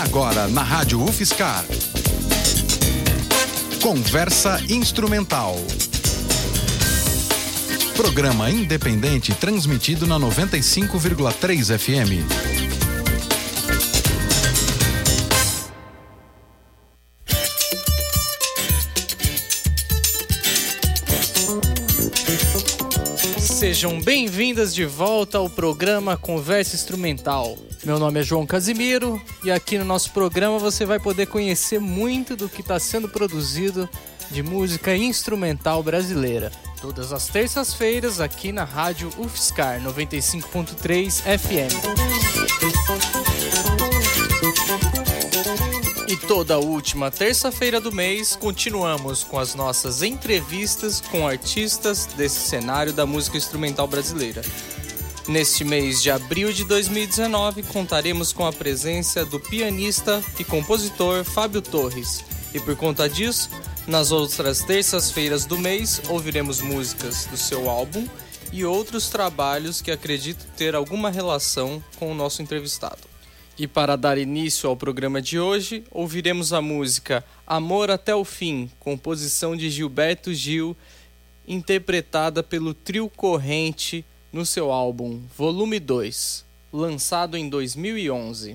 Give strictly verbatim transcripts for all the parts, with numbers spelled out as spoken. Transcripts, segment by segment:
Agora na Rádio UFSCar. Conversa Instrumental. Programa independente transmitido na noventa e cinco vírgula três F M. Sejam bem-vindas de volta ao programa Conversa Instrumental. Meu nome é João Casimiro e aqui no nosso programa você vai poder conhecer muito do que está sendo produzido de música instrumental brasileira. Todas as terças-feiras aqui na Rádio UFSCar noventa e cinco ponto três F M. E toda última terça-feira do mês continuamos com as nossas entrevistas com artistas desse cenário da música instrumental brasileira. Neste mês de abril de dois mil e dezenove contaremos com a presença do pianista e compositor Fábio Torres. E por conta disso, nas outras terças-feiras do mês ouviremos músicas do seu álbum e outros trabalhos que acredito ter alguma relação com o nosso entrevistado. E para dar início ao programa de hoje, ouviremos a música Amor até o Fim, composição de Gilberto Gil, interpretada pelo Trio Corrente no seu álbum Volume dois, lançado em dois mil e onze.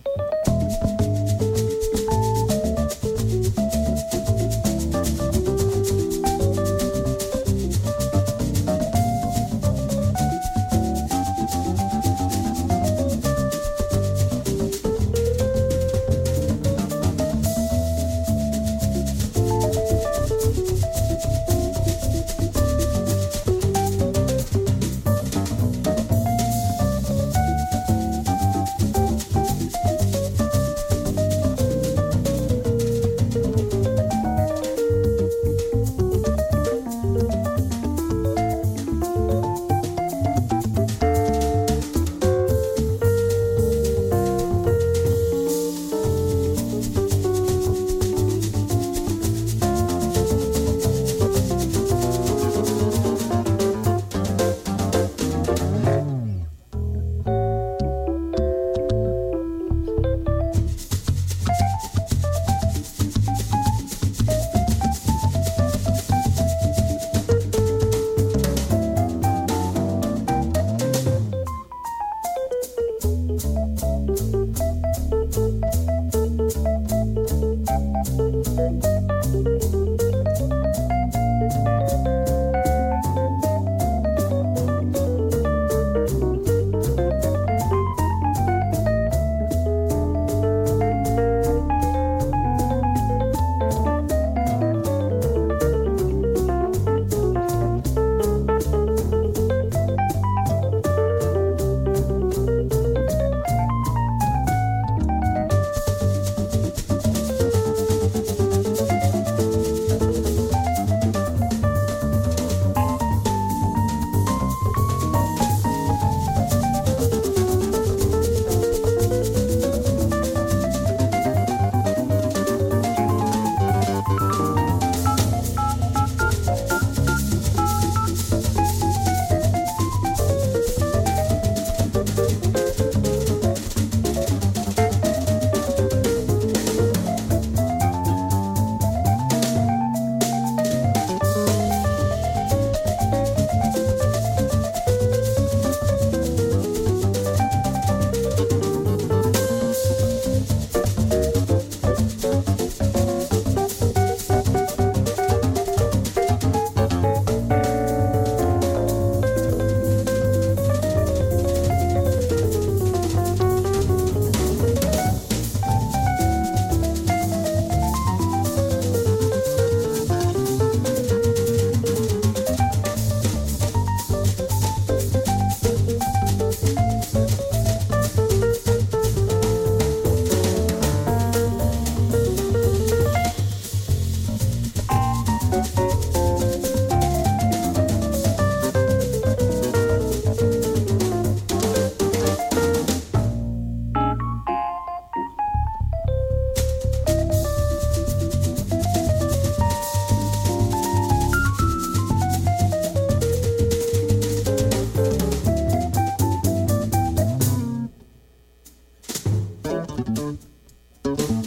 Thank you.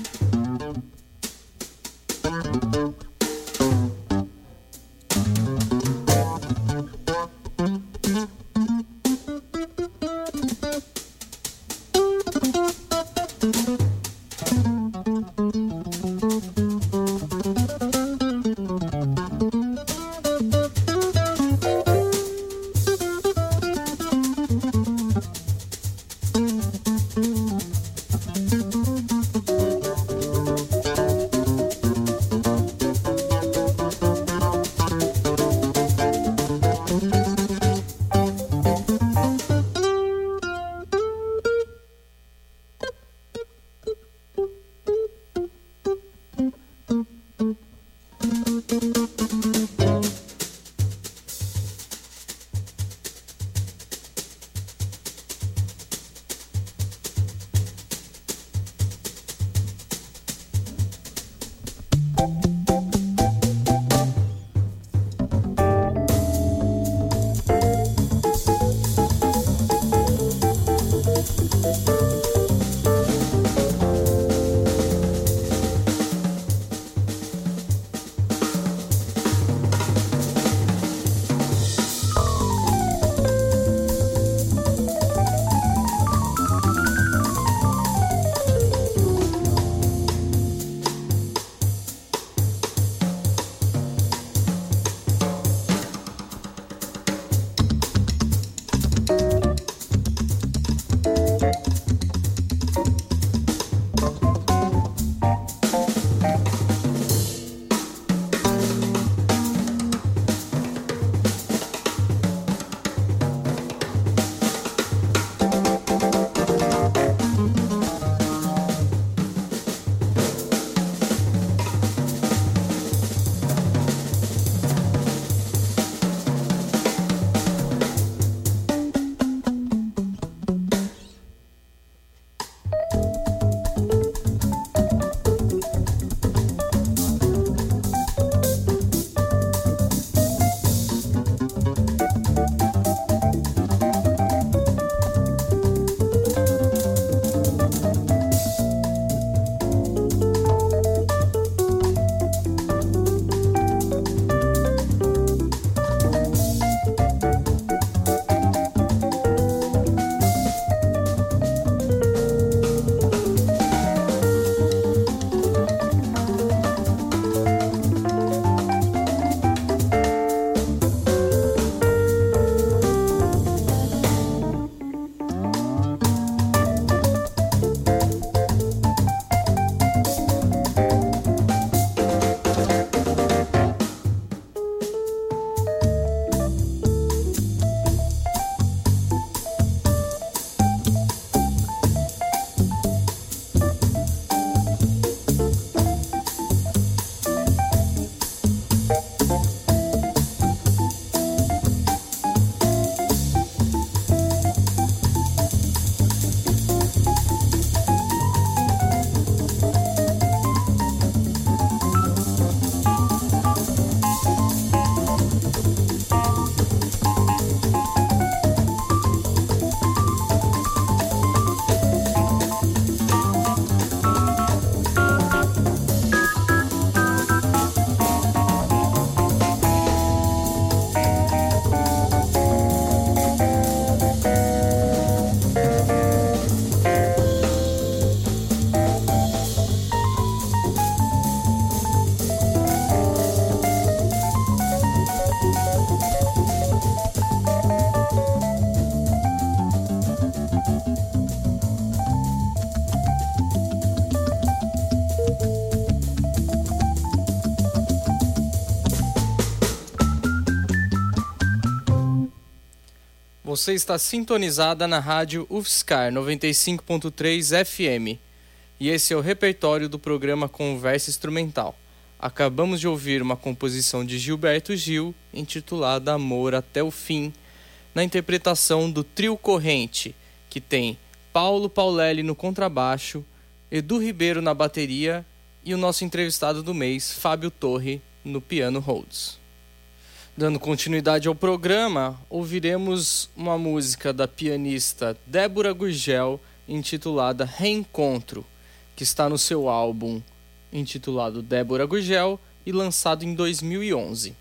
Você está sintonizada na rádio U F S C ar noventa e cinco ponto três F M e esse é o repertório do programa Conversa Instrumental. Acabamos de ouvir uma composição de Gilberto Gil intitulada Amor até o Fim, na interpretação do Trio Corrente, que tem Paulo Paulelli no contrabaixo, Edu Ribeiro na bateria e o nosso entrevistado do mês, Fábio Torre, no piano Rhodes. Dando continuidade ao programa, ouviremos uma música da pianista Débora Gurgel intitulada Reencontro, que está no seu álbum intitulado Débora Gurgel e lançado em dois mil e onze.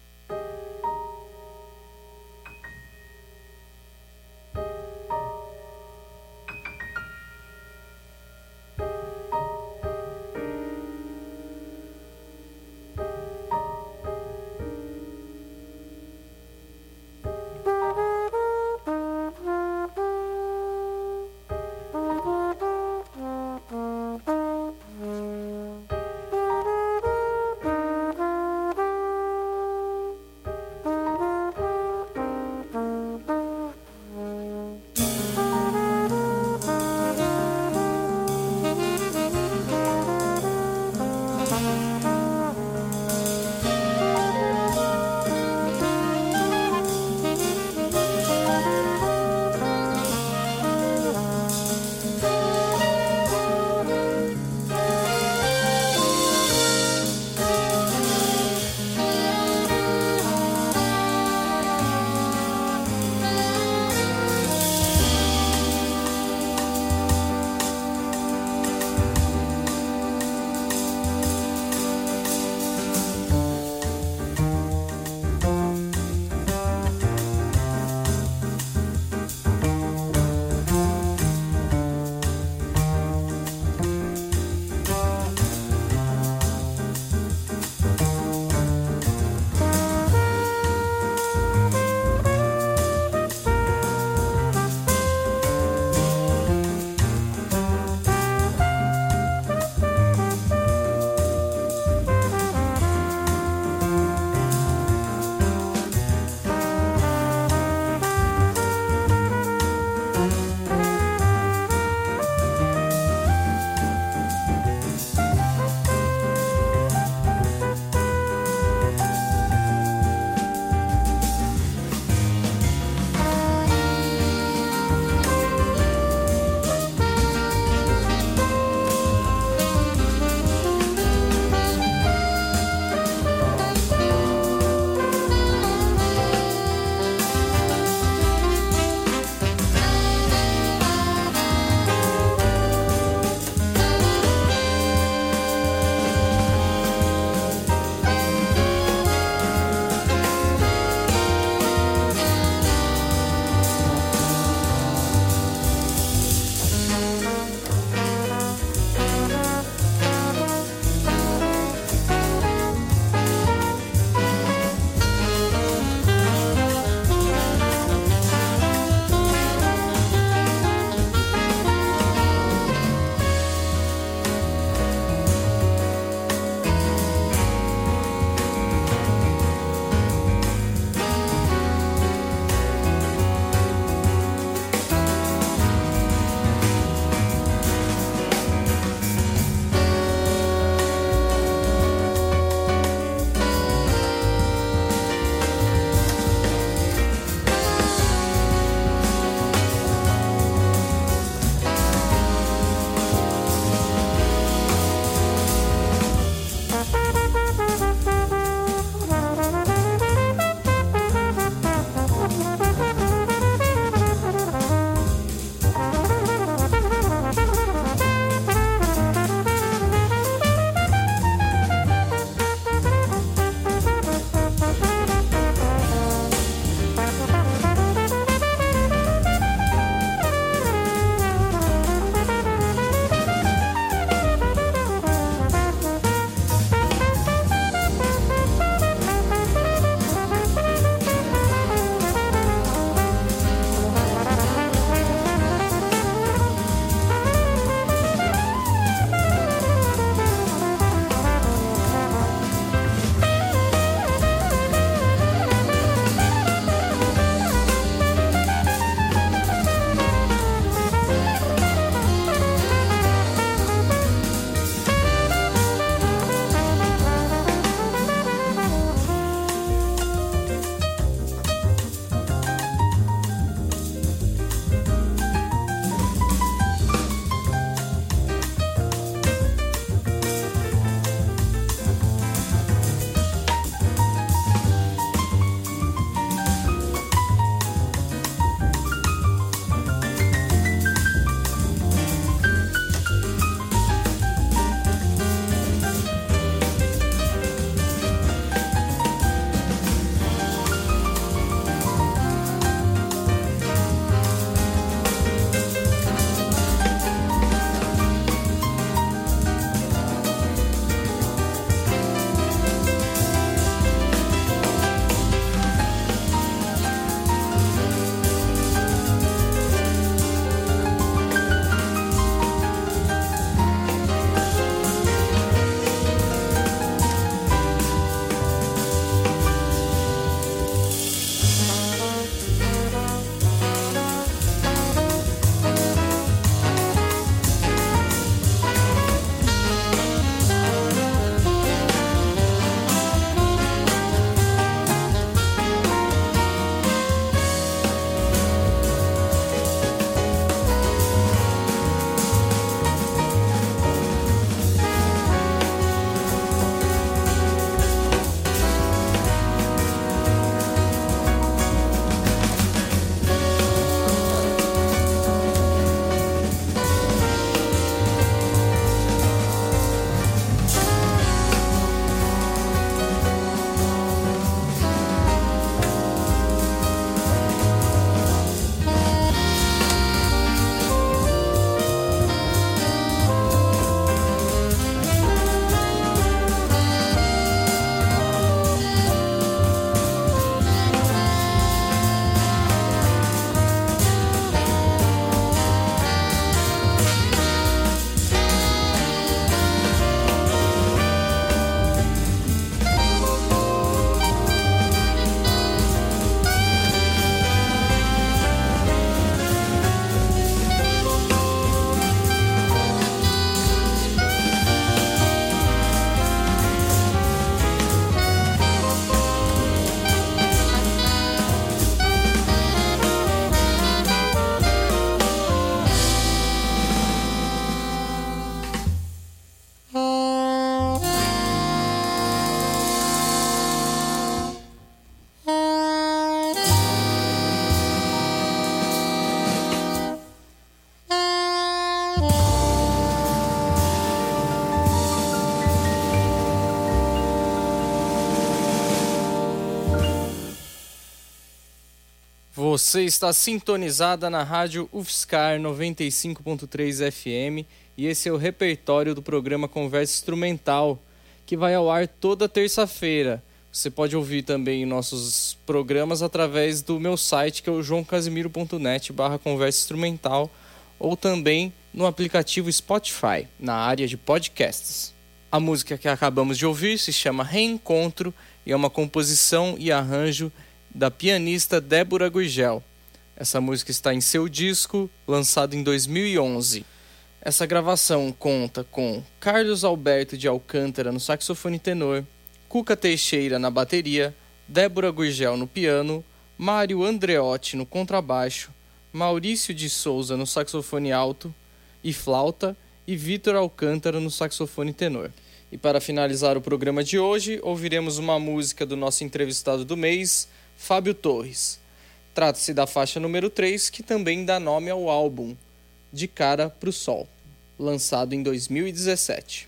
Você está sintonizada na rádio U F S C A R noventa e cinco ponto três F M e esse é o repertório do programa Conversa Instrumental, que vai ao ar toda terça-feira. Você pode ouvir também nossos programas através do meu site, que é o joão casimiro ponto net barra conversa instrumental, ou também no aplicativo Spotify, na área de podcasts. A música que acabamos de ouvir se chama Reencontro e é uma composição e arranjo da pianista Débora Gurgel. Essa música está em seu disco, lançado em dois mil e onze. Essa gravação conta com Carlos Alberto de Alcântara no saxofone tenor, Cuca Teixeira na bateria, Débora Gurgel no piano, Mário Andreotti no contrabaixo, Maurício de Souza no saxofone alto e flauta e Vitor Alcântara no saxofone tenor. E para finalizar o programa de hoje, ouviremos uma música do nosso entrevistado do mês, Fábio Torres. Trata-se da faixa número três, que também dá nome ao álbum De Cara pro Sol, lançado em dois mil e dezessete.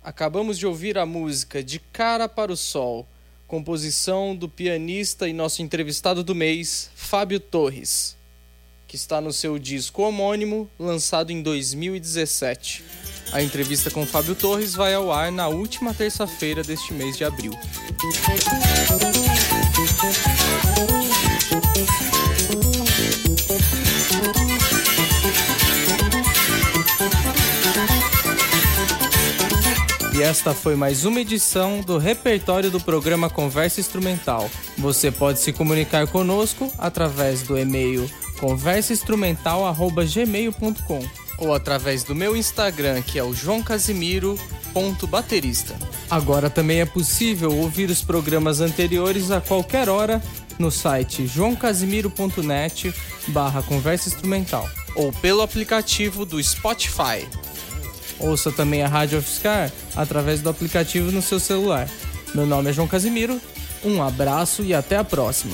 Acabamos de ouvir a música De Cara para o Sol, composição do pianista e nosso entrevistado do mês, Fábio Torres, que está no seu disco homônimo, lançado em dois mil e dezessete. A entrevista com Fábio Torres vai ao ar na última terça-feira deste mês de abril. E esta foi mais uma edição do repertório do programa Conversa Instrumental. Você pode se comunicar conosco através do e-mail conversa instrumental arroba gmail ponto com ou através do meu Instagram, que é o joão casimiro ponto baterista. Agora também é possível ouvir os programas anteriores a qualquer hora no site joão casimiro ponto net barra conversa instrumental ou pelo aplicativo do Spotify. Ouça também a Rádio UFSCar através do aplicativo no seu celular. Meu nome é João Casimiro, um abraço e até a próxima.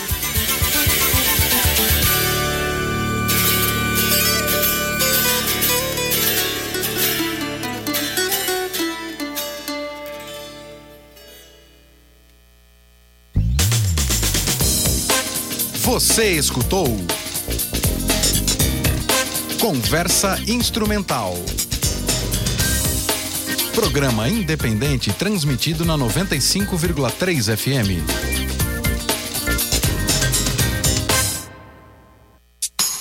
Você escutou Conversa Instrumental. Programa independente transmitido na noventa e cinco vírgula três F M.